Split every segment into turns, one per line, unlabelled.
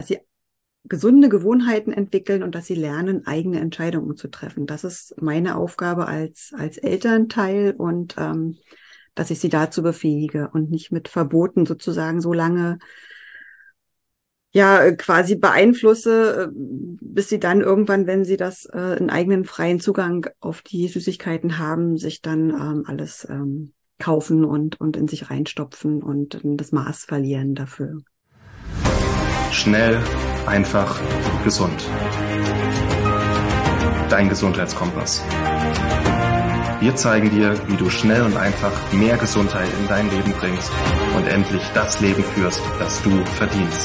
sie gesunde Gewohnheiten entwickeln und dass sie lernen, eigene Entscheidungen zu treffen. Das ist meine Aufgabe als Elternteil und dass ich sie dazu befähige und nicht mit Verboten sozusagen so lange ja quasi beeinflusse, bis sie dann irgendwann, wenn sie das einen eigenen freien Zugang auf die Süßigkeiten haben, sich dann alles kaufen und in sich reinstopfen und das Maß verlieren dafür.
Schnell, einfach, gesund. Dein Gesundheitskompass. Wir zeigen dir, wie du schnell und einfach mehr Gesundheit in dein Leben bringst und endlich das Leben führst, das du verdienst.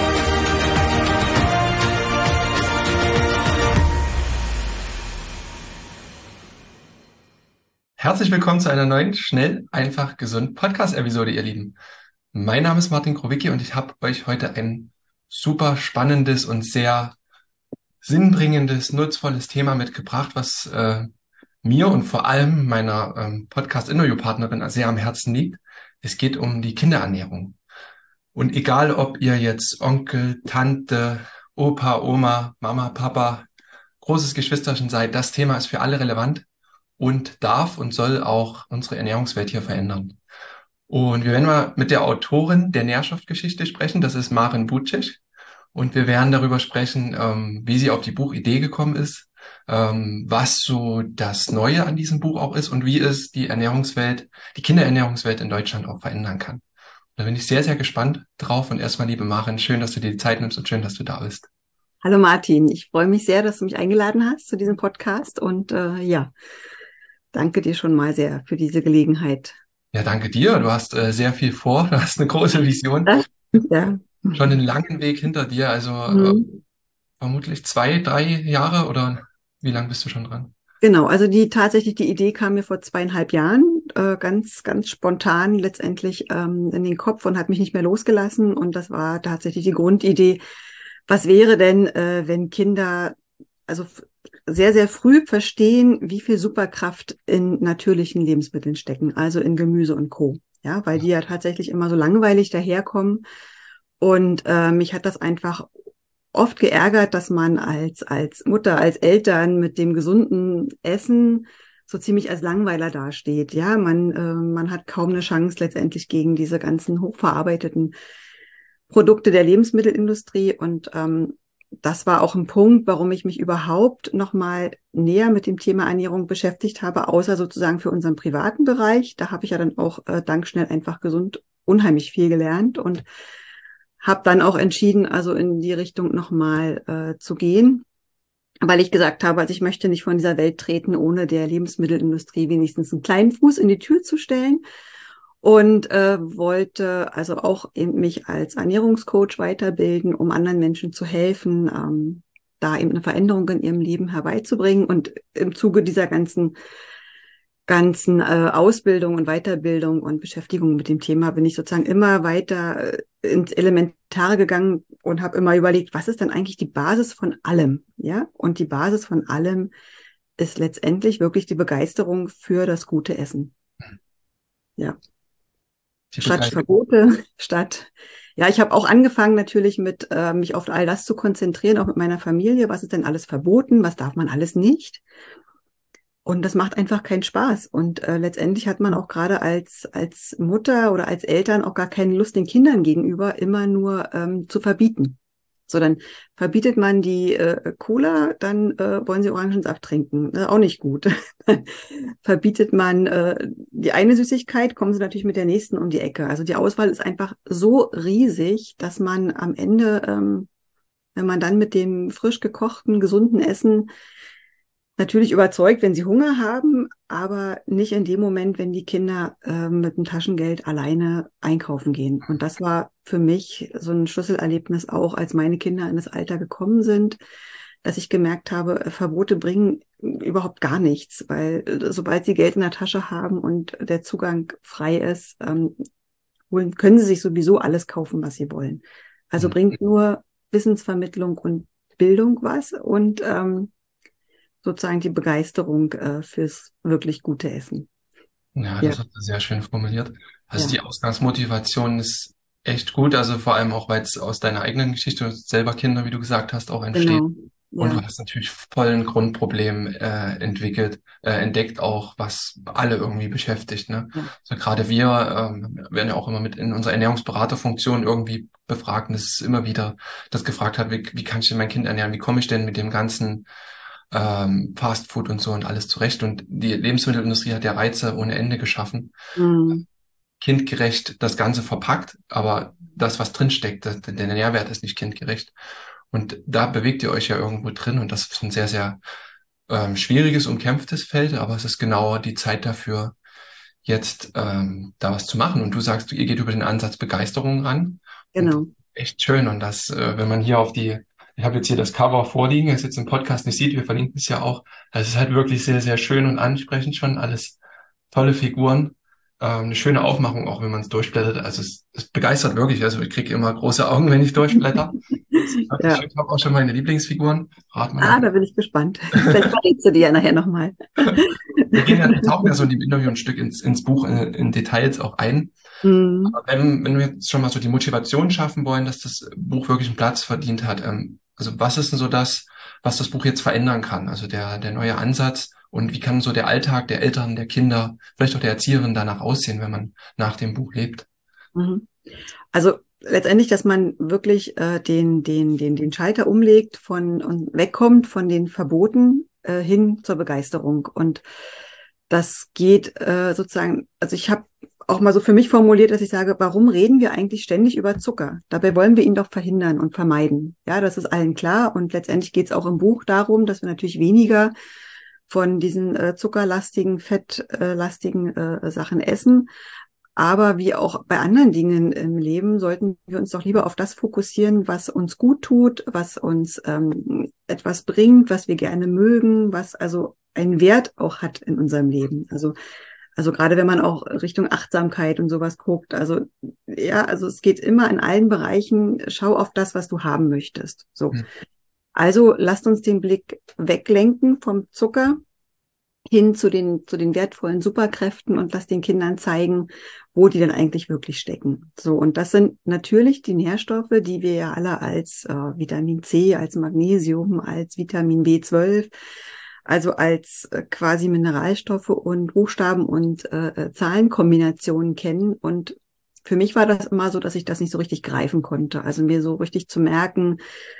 Herzlich willkommen zu einer neuen Schnell, einfach, gesund Podcast-Episode, ihr Lieben. Mein Name ist Martin Krowicki und ich habe euch heute ein super spannendes und sehr sinnbringendes, nutzvolles Thema mitgebracht, was mir und vor allem meiner Podcast-Interview-Partnerin sehr am Herzen liegt. Es geht um die Kinderernährung. Und egal, ob ihr jetzt Onkel, Tante, Opa, Oma, Mama, Papa, großes Geschwisterchen seid, das Thema ist für alle relevant und darf und soll auch unsere Ernährungswelt hier verändern. Und wir werden mal mit der Autorin der Nährstoffgeschichte sprechen, das ist Maren Bucic. Und wir werden darüber sprechen, wie sie auf die Buchidee gekommen ist, was so das Neue an diesem Buch auch ist und wie es die Ernährungswelt, die Kinderernährungswelt in Deutschland auch verändern kann. Da bin ich sehr, sehr gespannt drauf. Und erstmal, liebe Maren, schön, dass du dir die Zeit nimmst und schön, dass du da bist.
Hallo Martin, ich freue mich sehr, dass du mich eingeladen hast zu diesem Podcast und ja, danke dir schon mal sehr für diese Gelegenheit.
Ja, danke dir. Du hast sehr viel vor. Du hast eine große Vision.
Ja.
Schon einen langen Weg hinter dir. Also vermutlich 2, 3 Jahre oder wie lange bist du schon dran?
Genau, also tatsächlich die Idee kam mir vor 2,5 Jahren, ganz spontan letztendlich in den Kopf und hat mich nicht mehr losgelassen. Und das war tatsächlich die Grundidee. Was wäre denn, wenn Kinder also sehr, sehr früh verstehen, wie viel Superkraft in natürlichen Lebensmitteln stecken, also in Gemüse und Co. Ja, weil die ja tatsächlich immer so langweilig daherkommen. Und mich hat das einfach oft geärgert, dass man als Mutter, als Eltern mit dem gesunden Essen so ziemlich als Langweiler dasteht. Ja, man hat kaum eine Chance letztendlich gegen diese ganzen hochverarbeiteten Produkte der Lebensmittelindustrie. Und das war auch ein Punkt, warum ich mich überhaupt noch mal näher mit dem Thema Ernährung beschäftigt habe, außer sozusagen für unseren privaten Bereich. Da habe ich ja dann auch dank Schnell einfach gesund unheimlich viel gelernt und habe dann auch entschieden, also in die Richtung noch mal zu gehen, weil ich gesagt habe, also ich möchte nicht von dieser Welt treten, ohne der Lebensmittelindustrie wenigstens einen kleinen Fuß in die Tür zu stellen. Und wollte also auch eben mich als Ernährungscoach weiterbilden, um anderen Menschen zu helfen, da eben eine Veränderung in ihrem Leben herbeizubringen. Und im Zuge dieser ganzen Ausbildung und Weiterbildung und Beschäftigung mit dem Thema bin ich sozusagen immer weiter ins Elementare gegangen und habe immer überlegt, was ist denn eigentlich die Basis von allem? Ja, und die Basis von allem ist letztendlich wirklich die Begeisterung für das gute Essen. Ja. Statt Verbote, ja, ich habe auch angefangen natürlich mit mich auf all das zu konzentrieren, auch mit meiner Familie. Was ist denn alles verboten? Was darf man alles nicht? Und das macht einfach keinen Spaß. Und letztendlich hat man auch gerade als Mutter oder als Eltern auch gar keine Lust, den Kindern gegenüber immer nur zu verbieten. So, dann verbietet man die Cola, dann wollen sie Orangensaft trinken. Auch nicht gut. Verbietet man die eine Süßigkeit, kommen sie natürlich mit der nächsten um die Ecke. Also die Auswahl ist einfach so riesig, dass man am Ende, wenn man dann mit dem frisch gekochten, gesunden Essen natürlich überzeugt, wenn sie Hunger haben, aber nicht in dem Moment, wenn die Kinder mit dem Taschengeld alleine einkaufen gehen. Und das war für mich so ein Schlüsselerlebnis auch, als meine Kinder in das Alter gekommen sind, dass ich gemerkt habe, Verbote bringen überhaupt gar nichts, weil sobald sie Geld in der Tasche haben und der Zugang frei ist, können sie sich sowieso alles kaufen, was sie wollen. Also bringt nur Wissensvermittlung und Bildung was und sozusagen die Begeisterung fürs wirklich gute Essen.
Ja, das hast du sehr schön formuliert. Also die Ausgangsmotivation ist echt gut. Also vor allem auch, weil es aus deiner eigenen Geschichte, du hast selber Kinder, wie du gesagt hast, auch entsteht.
Genau.
Und du
Ja,
hast natürlich voll ein Grundproblem entdeckt auch, was alle irgendwie beschäftigt, ne?
ja.
Also gerade wir werden ja auch immer mit in unserer Ernährungsberaterfunktion irgendwie befragt und es ist immer wieder das gefragt hat, wie kann ich denn mein Kind ernähren? Wie komme ich denn mit dem ganzen Fast Food und so und alles zurecht? Und die Lebensmittelindustrie hat ja Reize ohne Ende geschaffen,
Mhm.
kindgerecht das Ganze verpackt, aber das, was drinsteckt, der Nährwert ist nicht kindgerecht. Und da bewegt ihr euch ja irgendwo drin und das ist ein sehr, sehr schwieriges, umkämpftes Feld, aber es ist genau die Zeit dafür, jetzt da was zu machen. Und du sagst, ihr geht über den Ansatz Begeisterung ran und
Genau.
echt schön. Und das, wenn man hier ich habe jetzt hier das Cover vorliegen, das jetzt im Podcast nicht sieht, wir verlinken es ja auch. Das ist halt wirklich sehr, sehr schön und ansprechend schon, alles tolle Figuren. Eine schöne Aufmachung, auch wenn man es durchblättert. Also es begeistert wirklich. Also ich kriege immer große Augen, wenn ich durchblätter. Das ist wirklich
Ja.
schön. Ich habe auch schon meine Lieblingsfiguren. Rat mal
Ah,
nach.
da bin ich gespannt. Vielleicht verrätst du die ja nachher nochmal.
Wir tauchen ja so in dem Interview ein Stück ins Buch, in Details auch ein.
Mhm.
Aber wenn wir jetzt schon mal so die Motivation schaffen wollen, dass das Buch wirklich einen Platz verdient hat, also was ist denn so das, was das Buch jetzt verändern kann? Also der neue Ansatz und wie kann so der Alltag der Eltern, der Kinder, vielleicht auch der Erzieherin danach aussehen, wenn man nach dem Buch lebt?
Mhm. Also letztendlich, dass man wirklich den Schalter umlegt und wegkommt von den Verboten hin zur Begeisterung. Und das geht sozusagen, also ich habe auch mal so für mich formuliert, dass ich sage, warum reden wir eigentlich ständig über Zucker? Dabei wollen wir ihn doch verhindern und vermeiden. Ja, das ist allen klar. Und letztendlich geht es auch im Buch darum, dass wir natürlich weniger von diesen zuckerlastigen, fettlastigen Sachen essen. Aber wie auch bei anderen Dingen im Leben sollten wir uns doch lieber auf das fokussieren, was uns gut tut, was uns etwas bringt, was wir gerne mögen, was also einen Wert auch hat in unserem Leben. Also gerade wenn man auch Richtung Achtsamkeit und sowas guckt, also ja, also es geht immer in allen Bereichen, schau auf das, was du haben möchtest. So.
Hm.
Also lasst uns den Blick weglenken vom Zucker hin zu den wertvollen Superkräften und lass den Kindern zeigen, wo die denn eigentlich wirklich stecken. So, und das sind natürlich die Nährstoffe, die wir ja alle als Vitamin C, als Magnesium, als Vitamin B12, also als quasi Mineralstoffe und Buchstaben und Zahlenkombinationen kennen. Und für mich war das immer so, dass ich das nicht so richtig greifen konnte. Also mir so richtig zu merken,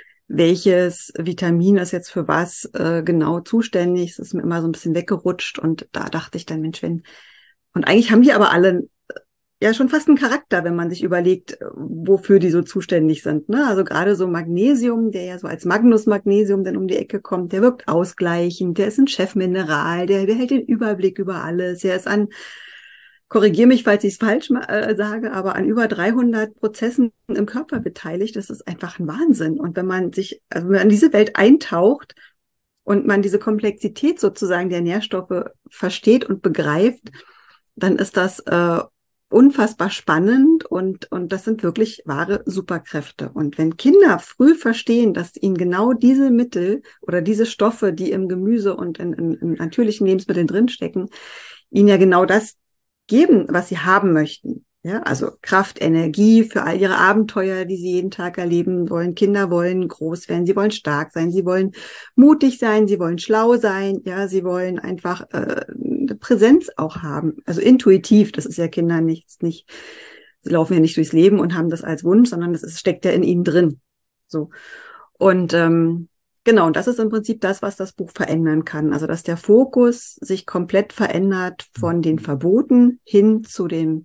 welches Vitamin ist jetzt für was genau zuständig. Es ist mir immer so ein bisschen weggerutscht und da dachte ich dann, Mensch, und eigentlich haben die aber alle ja schon fast einen Charakter, wenn man sich überlegt, wofür die so zuständig sind. Ne? Also gerade so Magnesium, der ja so als Magnus Magnesium dann um die Ecke kommt, der wirkt ausgleichend, der ist ein Chefmineral, der behält den Überblick über alles, der ist korrigiere mich, falls ich es falsch sage, aber an über 300 Prozessen im Körper beteiligt. Das ist einfach ein Wahnsinn. Und also wenn man in diese Welt eintaucht und man diese Komplexität sozusagen der Nährstoffe versteht und begreift, dann ist das unfassbar spannend und das sind wirklich wahre Superkräfte. Und wenn Kinder früh verstehen, dass ihnen genau diese Mittel oder diese Stoffe, die im Gemüse und in natürlichen Lebensmitteln drinstecken, ihnen ja genau das geben, was sie haben möchten. Ja, also Kraft, Energie für all ihre Abenteuer, die sie jeden Tag erleben wollen. Kinder wollen groß werden, sie wollen stark sein, sie wollen mutig sein, sie wollen schlau sein, ja, sie wollen einfach eine Präsenz auch haben. Also intuitiv, das ist ja Kinder nicht, sie laufen ja nicht durchs Leben und haben das als Wunsch, sondern steckt ja in ihnen drin. So. Und genau, und das ist im Prinzip das, was das Buch verändern kann. Also, dass der Fokus sich komplett verändert von den Verboten hin zu dem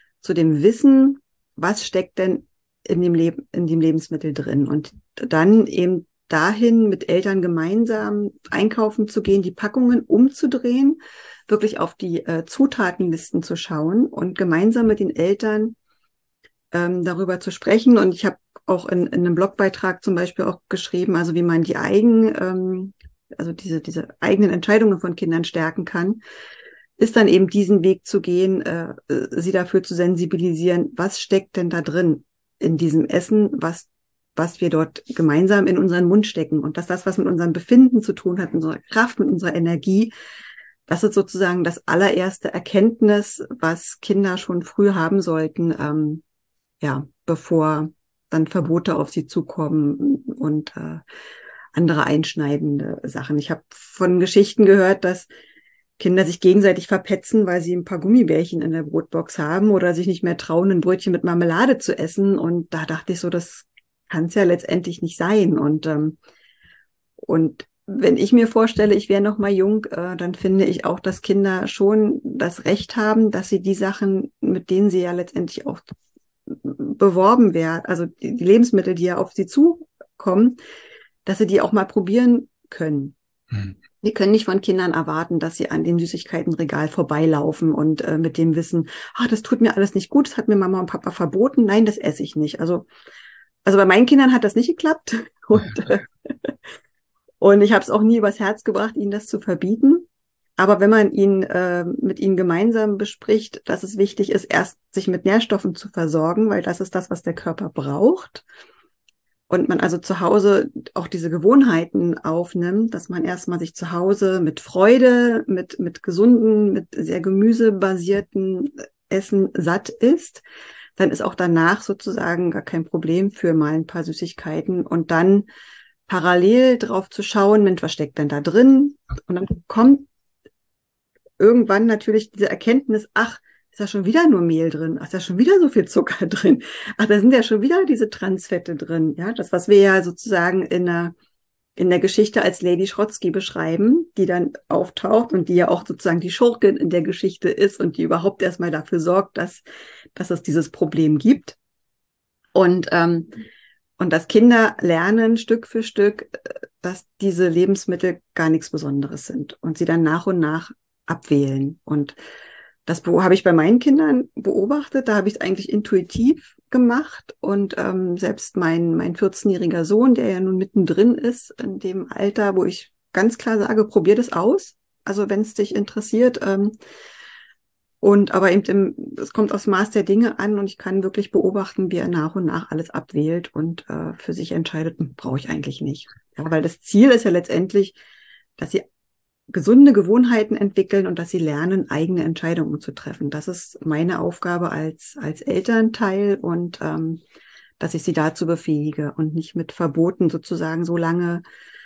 Wissen, was steckt denn in dem Lebensmittel drin. Und dann eben dahin mit Eltern gemeinsam einkaufen zu gehen, die Packungen umzudrehen, wirklich auf die Zutatenlisten zu schauen und gemeinsam mit den Eltern darüber zu sprechen. Und ich habe auch in einem Blogbeitrag zum Beispiel auch geschrieben, also wie man also diese eigenen Entscheidungen von Kindern stärken kann, ist dann eben diesen Weg zu gehen, sie dafür zu sensibilisieren, was steckt denn da drin in diesem Essen, was wir dort gemeinsam in unseren Mund stecken und dass das, was mit unserem Befinden zu tun hat, unserer Kraft, mit unserer Energie, das ist sozusagen das allererste Erkenntnis, was Kinder schon früh haben sollten, ja, bevor dann Verbote auf sie zukommen und andere einschneidende Sachen. Ich habe von Geschichten gehört, dass Kinder sich gegenseitig verpetzen, weil sie ein paar Gummibärchen in der Brotbox haben oder sich nicht mehr trauen, ein Brötchen mit Marmelade zu essen. Und da dachte ich so, das kann es ja letztendlich nicht sein. Und wenn ich mir vorstelle, ich wäre noch mal jung, dann finde ich auch, dass Kinder schon das Recht haben, dass sie die Sachen, mit denen sie ja letztendlich auch beworben werden, also die Lebensmittel, die ja auf sie zukommen, dass sie die auch mal probieren können. Wir können nicht von Kindern erwarten, dass sie an dem Süßigkeitenregal vorbeilaufen und mit dem Wissen, das tut mir alles nicht gut, das hat mir Mama und Papa verboten, nein, das esse ich nicht. Also bei meinen Kindern hat das nicht geklappt und ich habe es auch nie übers Herz gebracht, ihnen das zu verbieten. Aber wenn man mit ihnen gemeinsam bespricht, dass es wichtig ist, erst sich mit Nährstoffen zu versorgen, weil das ist das, was der Körper braucht. Und man also zu Hause auch diese Gewohnheiten aufnimmt, dass man erstmal sich zu Hause mit Freude, mit gesunden, mit sehr gemüsebasierten Essen satt isst, dann ist auch danach sozusagen gar kein Problem für mal ein paar Süßigkeiten und dann parallel drauf zu schauen, Mensch, was steckt denn da drin? Und dann kommt irgendwann natürlich diese Erkenntnis, ist da schon wieder nur Mehl drin? Ist da schon wieder so viel Zucker drin? Da sind ja schon wieder diese Transfette drin. Ja, das, was wir ja sozusagen in der Geschichte als Lady Schrotzky beschreiben, die dann auftaucht und die ja auch sozusagen die Schurkin in der Geschichte ist und die überhaupt erstmal dafür sorgt, dass es dieses Problem gibt. Und dass Kinder lernen Stück für Stück, dass diese Lebensmittel gar nichts Besonderes sind und sie dann nach und nach abwählen. Und das habe ich bei meinen Kindern beobachtet. Da habe ich es eigentlich intuitiv gemacht. Und selbst mein 14-jähriger Sohn, der ja nun mittendrin ist in dem Alter, wo ich ganz klar sage, probier das aus. Also wenn es dich interessiert. Aber eben es kommt aufs Maß der Dinge an und ich kann wirklich beobachten, wie er nach und nach alles abwählt und für sich entscheidet, brauche ich eigentlich nicht. Ja, weil das Ziel ist ja letztendlich, dass sie gesunde Gewohnheiten entwickeln und dass sie lernen, eigene Entscheidungen zu treffen. Das ist meine Aufgabe als Elternteil und dass ich sie dazu befähige und nicht mit Verboten sozusagen so lange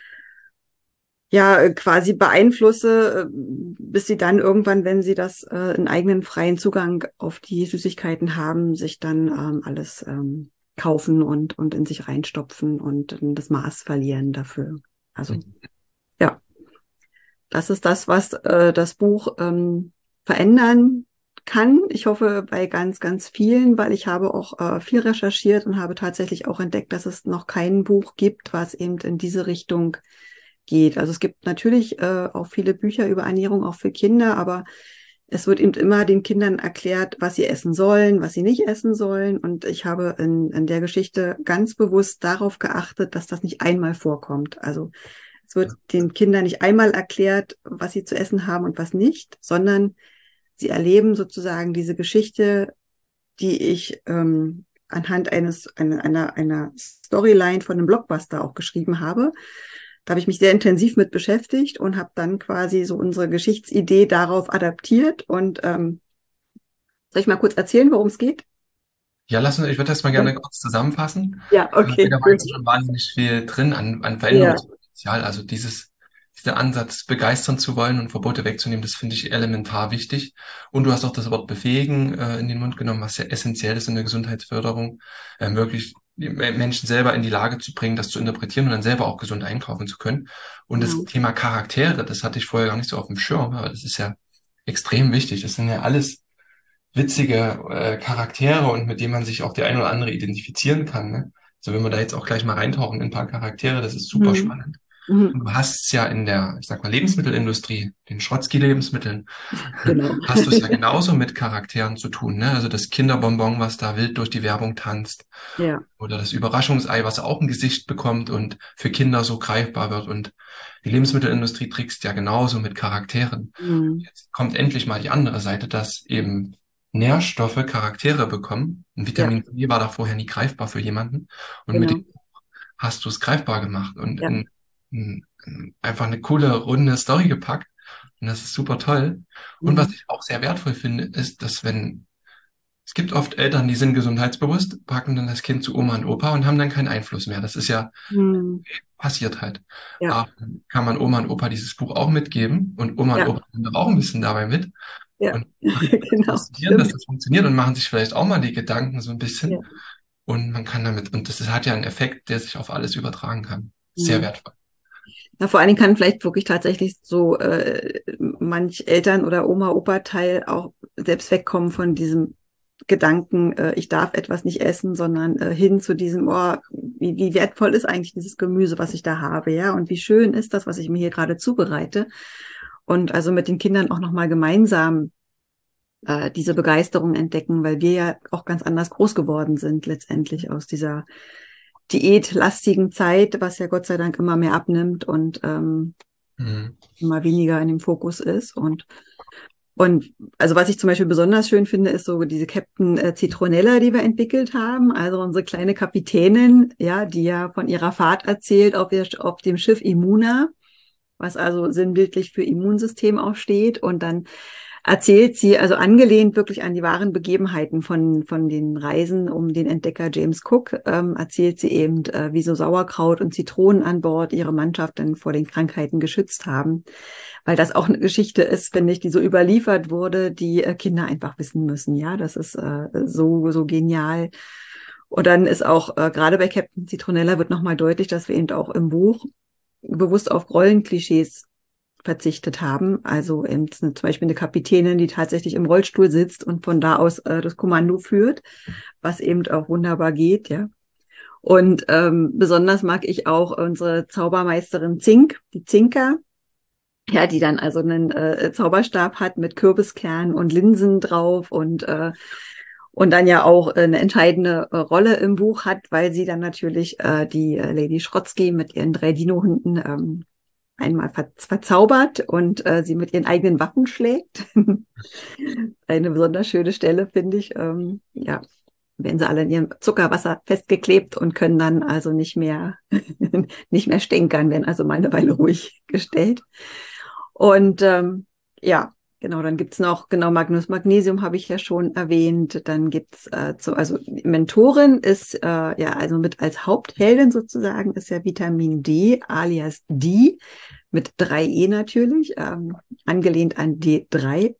quasi beeinflusse, bis sie dann irgendwann, wenn sie das einen eigenen freien Zugang auf die Süßigkeiten haben, sich dann alles kaufen und in sich reinstopfen und das Maß verlieren dafür. Also ja. Das ist das, was das Buch verändern kann. Ich hoffe bei ganz, ganz vielen, weil ich habe auch viel recherchiert und habe tatsächlich auch entdeckt, dass es noch kein Buch gibt, was eben in diese Richtung geht. Also es gibt natürlich auch viele Bücher über Ernährung, auch für Kinder, aber es wird eben immer den Kindern erklärt, was sie essen sollen, was sie nicht essen sollen. Und ich habe in der Geschichte ganz bewusst darauf geachtet, dass das nicht einmal vorkommt. Also es wird den Kindern nicht einmal erklärt, was sie zu essen haben und was nicht, sondern sie erleben sozusagen diese Geschichte, die ich anhand einer Storyline von einem Blockbuster auch geschrieben habe. Da habe ich mich sehr intensiv mit beschäftigt und habe dann quasi so unsere Geschichtsidee darauf adaptiert. Und soll ich mal kurz erzählen, worum es geht?
Ja, ich würde das mal gerne kurz zusammenfassen.
Ja, okay.
Da war jetzt schon wahnsinnig viel drin an Veränderungspotenzial. Also dieser Ansatz, begeistern zu wollen und Verbote wegzunehmen, das finde ich elementar wichtig. Und du hast auch das Wort befähigen in den Mund genommen, was ja essentiell ist in der Gesundheitsförderung, wirklich die Menschen selber in die Lage zu bringen, das zu interpretieren und dann selber auch gesund einkaufen zu können. Und das Thema Charaktere, das hatte ich vorher gar nicht so auf dem Schirm, aber das ist ja extrem wichtig. Das sind ja alles witzige Charaktere und mit denen man sich auch der ein oder andere identifizieren kann. Ne? Also wenn wir da jetzt auch gleich mal reintauchen in ein paar Charaktere, das ist super spannend. Und du hast es ja in der, ich sag mal, Lebensmittelindustrie, den Schrotzky-Lebensmitteln, hast du es ja genauso mit Charakteren zu tun. Ne? Also das Kinderbonbon, was da wild durch die Werbung tanzt.
Ja.
Oder das Überraschungsei, was auch ein Gesicht bekommt und für Kinder so greifbar wird. Und die Lebensmittelindustrie trickst ja genauso mit Charakteren. Jetzt kommt endlich mal die andere Seite, dass eben Nährstoffe Charaktere bekommen. Ein Vitamin C war da vorher nie greifbar für jemanden. Und mit dem hast du es greifbar gemacht und einfach eine coole, runde Story gepackt. Und das ist super toll. Und was ich auch sehr wertvoll finde, ist, dass wenn Es gibt oft Eltern, die sind gesundheitsbewusst, packen dann das Kind zu Oma und Opa und haben dann keinen Einfluss mehr. Das ist ja
Hm.
passiert halt.
Ja,
Aber kann man Oma und Opa dieses Buch auch mitgeben und Oma und
ja,
Opa sind doch auch ein bisschen dabei mit
ja,
und
genau,
demonstrieren, dass
stimmt.
das funktioniert und machen sich vielleicht auch mal die Gedanken so ein
Ja.
bisschen und man kann damit, und das hat ja einen Effekt, der sich auf alles übertragen kann. Sehr
Hm.
wertvoll.
Na, vor allen Dingen kann vielleicht wirklich tatsächlich so manch Eltern- oder Oma-Opa-Teil auch selbst wegkommen von diesem Gedanken, ich darf etwas nicht essen, sondern hin zu diesem, oh, wie wertvoll ist eigentlich dieses Gemüse, was ich da habe, ja, und wie schön ist das, was ich mir hier gerade zubereite. Und also mit den Kindern auch nochmal gemeinsam diese Begeisterung entdecken, weil wir ja auch ganz anders groß geworden sind, letztendlich aus dieser diätlastigen Zeit, was ja Gott sei Dank immer mehr abnimmt und
Mhm.
immer weniger in dem Fokus ist. Und also was ich zum Beispiel besonders schön finde, ist so diese Captain Citronella, die wir entwickelt haben. Also unsere kleine Kapitänin, ja, die ja von ihrer Fahrt erzählt auf dem Schiff Imuna, was also sinnbildlich für Immunsystem auch steht. Und dann erzählt sie, also angelehnt wirklich an die wahren Begebenheiten von den Reisen um den Entdecker James Cook, erzählt sie eben, wie so Sauerkraut und Zitronen an Bord ihre Mannschaft dann vor den Krankheiten geschützt haben. Weil das auch eine Geschichte ist, finde ich, die so überliefert wurde, die Kinder einfach wissen müssen. Ja, das ist so genial. Und dann ist auch gerade bei Captain Citronella wird nochmal deutlich, dass wir eben auch im Buch bewusst auf Rollenklischees verzichtet haben. Also eben zum Beispiel eine Kapitänin, die tatsächlich im Rollstuhl sitzt und von da aus das Kommando führt, was eben auch wunderbar geht, ja. Und besonders mag ich auch unsere Zaubermeisterin Zink, die Zinker, ja, die dann also einen Zauberstab hat mit Kürbiskern und Linsen drauf und dann ja auch eine entscheidende Rolle im Buch hat, weil sie dann natürlich die Lady Schrotzky mit ihren 3 Dino-Hunden einmal verzaubert und sie mit ihren eigenen Waffen schlägt. Eine besonders schöne Stelle, finde ich. Ja, werden sie alle in ihrem Zuckerwasser festgeklebt und können dann also nicht mehr, nicht mehr stänkern, werden also mal eine Weile ruhig gestellt. Und ja, genau, dann gibt's noch, genau, Magnus Magnesium habe ich ja schon erwähnt. Dann gibt's also die Mentorin ist ja, also mit als Hauptheldin sozusagen ist ja Vitamin D, alias D, mit 3 E natürlich, angelehnt an D3.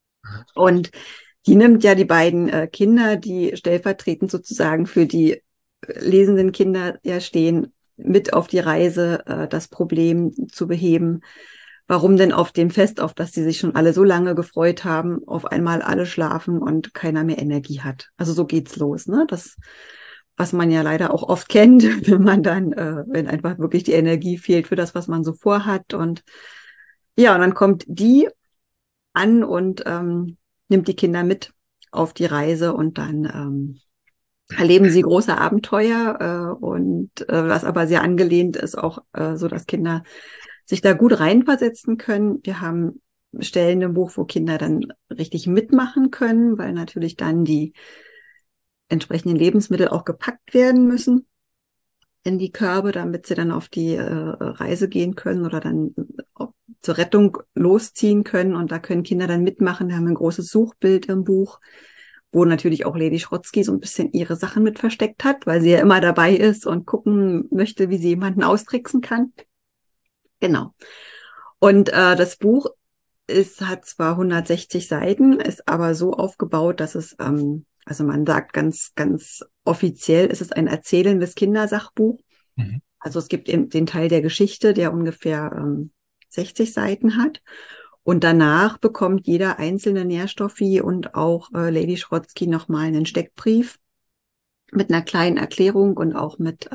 Und die nimmt ja die beiden Kinder, die stellvertretend sozusagen für die lesenden Kinder ja stehen, mit auf die Reise, das Problem zu beheben. Warum denn auf dem Fest, auf das sie sich schon alle so lange gefreut haben, auf einmal alle schlafen und keiner mehr Energie hat? Also so geht's los, ne? Das, was man ja leider auch oft kennt, wenn man dann, wenn einfach wirklich die Energie fehlt für das, was man so vorhat. Und ja, und dann kommt die an und nimmt die Kinder mit auf die Reise und dann erleben sie große Abenteuer was aber sehr angelehnt ist, auch so, dass Kinder sich da gut reinversetzen können. Wir haben Stellen im Buch, wo Kinder dann richtig mitmachen können, weil natürlich dann die entsprechenden Lebensmittel auch gepackt werden müssen in die Körbe, damit sie dann auf die Reise gehen können oder dann zur Rettung losziehen können. Und da können Kinder dann mitmachen. Wir haben ein großes Suchbild im Buch, wo natürlich auch Lady Schrotzky so ein bisschen ihre Sachen mit versteckt hat, weil sie ja immer dabei ist und gucken möchte, wie sie jemanden austricksen kann. Genau. Und das Buch hat zwar 160 Seiten, ist aber so aufgebaut, dass es, also man sagt ganz offiziell, ist es ein erzählendes Kindersachbuch.
Mhm.
Also es gibt eben den Teil der Geschichte, der ungefähr 60 Seiten hat. Und danach bekommt jeder einzelne Nährstoffi und auch Lady Schrotzky nochmal einen Steckbrief mit einer kleinen Erklärung und auch mit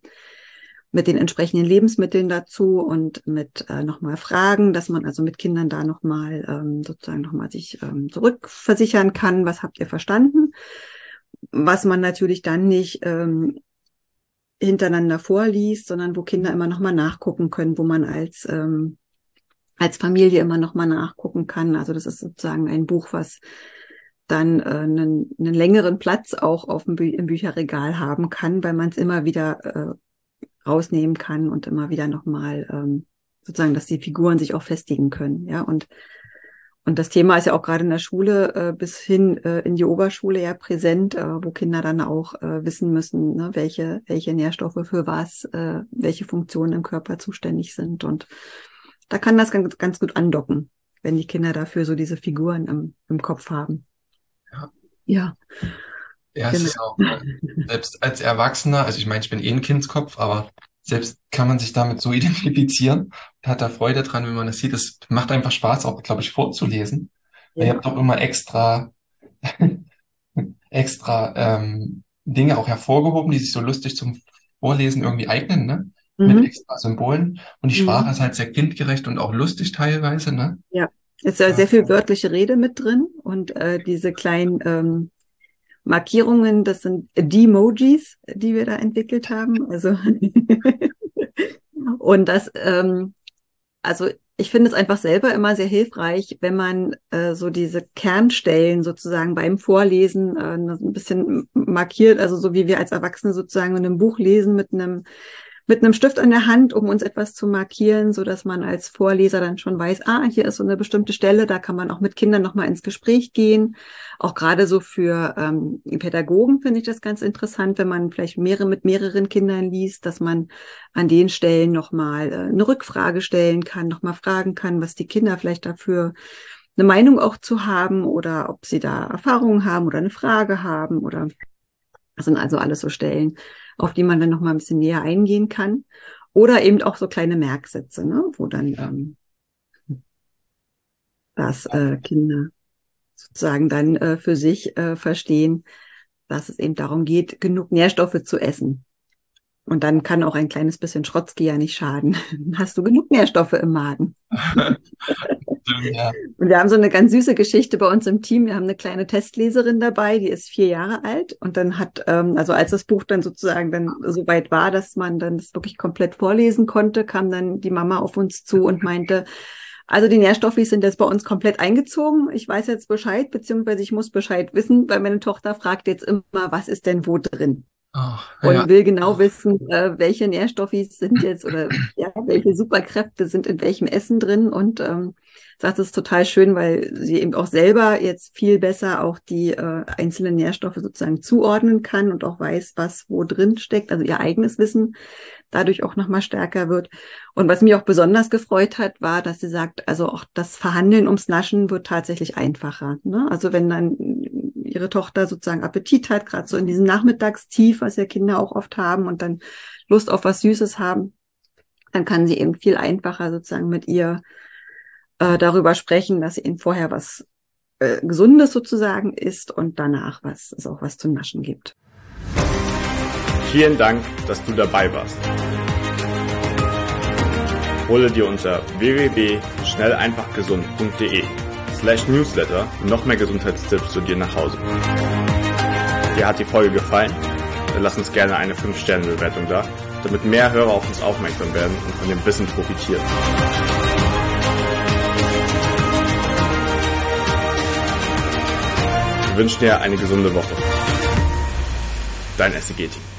den entsprechenden Lebensmitteln dazu und mit nochmal Fragen, dass man also mit Kindern da nochmal sozusagen nochmal sich zurückversichern kann, was habt ihr verstanden, was man natürlich dann nicht hintereinander vorliest, sondern wo Kinder immer nochmal nachgucken können, wo man als Familie immer nochmal nachgucken kann. Also das ist sozusagen ein Buch, was dann einen längeren Platz auch im Bücherregal haben kann, weil man es immer wieder rausnehmen kann und immer wieder nochmal sozusagen, dass die Figuren sich auch festigen können, ja, und Und das Thema ist ja auch gerade in der Schule bis hin in die Oberschule ja präsent, wo Kinder dann auch wissen müssen, ne, welche Nährstoffe für was, welche Funktionen im Körper zuständig sind. Und da kann das ganz, ganz gut andocken, wenn die Kinder dafür so diese Figuren im Kopf haben.
Ja.
Ja.
Ja, es ist auch, selbst als Erwachsener, also ich meine, ich bin eh ein Kindskopf, aber selbst kann man sich damit so identifizieren und hat da Freude dran, wenn man das sieht. Es macht einfach Spaß, auch, glaube ich, vorzulesen. Weil ihr habt auch immer extra Dinge auch hervorgehoben, die sich so lustig zum Vorlesen irgendwie eignen, ne? Mit extra Symbolen. Und die Sprache ist halt sehr kindgerecht und auch lustig teilweise, ne?
Ja, es ist sehr viel wörtliche Rede mit drin und diese kleinen Markierungen, das sind Demojis, die wir da entwickelt haben. Also und das, also ich finde es einfach selber immer sehr hilfreich, wenn man so diese Kernstellen sozusagen beim Vorlesen ein bisschen markiert, also so wie wir als Erwachsene sozusagen in einem Buch lesen mit einem Stift in der Hand, um uns etwas zu markieren, so dass man als Vorleser dann schon weiß, hier ist so eine bestimmte Stelle, da kann man auch mit Kindern nochmal ins Gespräch gehen. Auch gerade so für Pädagogen finde ich das ganz interessant, wenn man vielleicht mit mehreren Kindern liest, dass man an den Stellen nochmal eine Rückfrage stellen kann, nochmal fragen kann, was die Kinder vielleicht dafür eine Meinung auch zu haben oder ob sie da Erfahrungen haben oder eine Frage haben oder das sind also alles so Stellen, auf die man dann noch mal ein bisschen näher eingehen kann. Oder eben auch so kleine Merksätze, ne, wo dann Kinder sozusagen dann für sich verstehen, dass es eben darum geht, genug Nährstoffe zu essen. Und dann kann auch ein kleines bisschen Schrotzki ja nicht schaden. Hast du genug Nährstoffe im Magen?
Ja.
Und wir haben so eine ganz süße Geschichte bei uns im Team. Wir haben eine kleine Testleserin dabei, die ist 4 Jahre alt. Und dann hat, also als das Buch dann sozusagen dann so weit war, dass man dann das wirklich komplett vorlesen konnte, kam dann die Mama auf uns zu und meinte, also die Nährstoffe sind jetzt bei uns komplett eingezogen. Ich weiß jetzt Bescheid, beziehungsweise ich muss Bescheid wissen, weil meine Tochter fragt jetzt immer, was ist denn wo drin? Und will genau wissen, welche Nährstoffe sind jetzt oder ja, welche Superkräfte sind in welchem Essen drin und sagt, es ist total schön, weil sie eben auch selber jetzt viel besser auch die einzelnen Nährstoffe sozusagen zuordnen kann und auch weiß, was wo drin steckt, also ihr eigenes Wissen dadurch auch nochmal stärker wird. Und was mich auch besonders gefreut hat, war, dass sie sagt, also auch das Verhandeln ums Naschen wird tatsächlich einfacher. Ne? Also wenn dann ihre Tochter sozusagen Appetit hat, gerade so in diesem Nachmittagstief, was ja Kinder auch oft haben und dann Lust auf was Süßes haben, dann kann sie eben viel einfacher sozusagen mit ihr darüber sprechen, dass sie ihnen vorher was Gesundes sozusagen isst und danach es auch was zum Naschen gibt.
Vielen Dank, dass du dabei warst. Hole dir unter www.schnelleinfachgesund.de/newsletter noch mehr Gesundheitstipps zu dir nach Hause. Dir hat die Folge gefallen? Dann lass uns gerne eine 5-Sterne-Bewertung da, damit mehr Hörer auf uns aufmerksam werden und von dem Wissen profitieren. Wir wünschen dir eine gesunde Woche. Dein SEG-Team.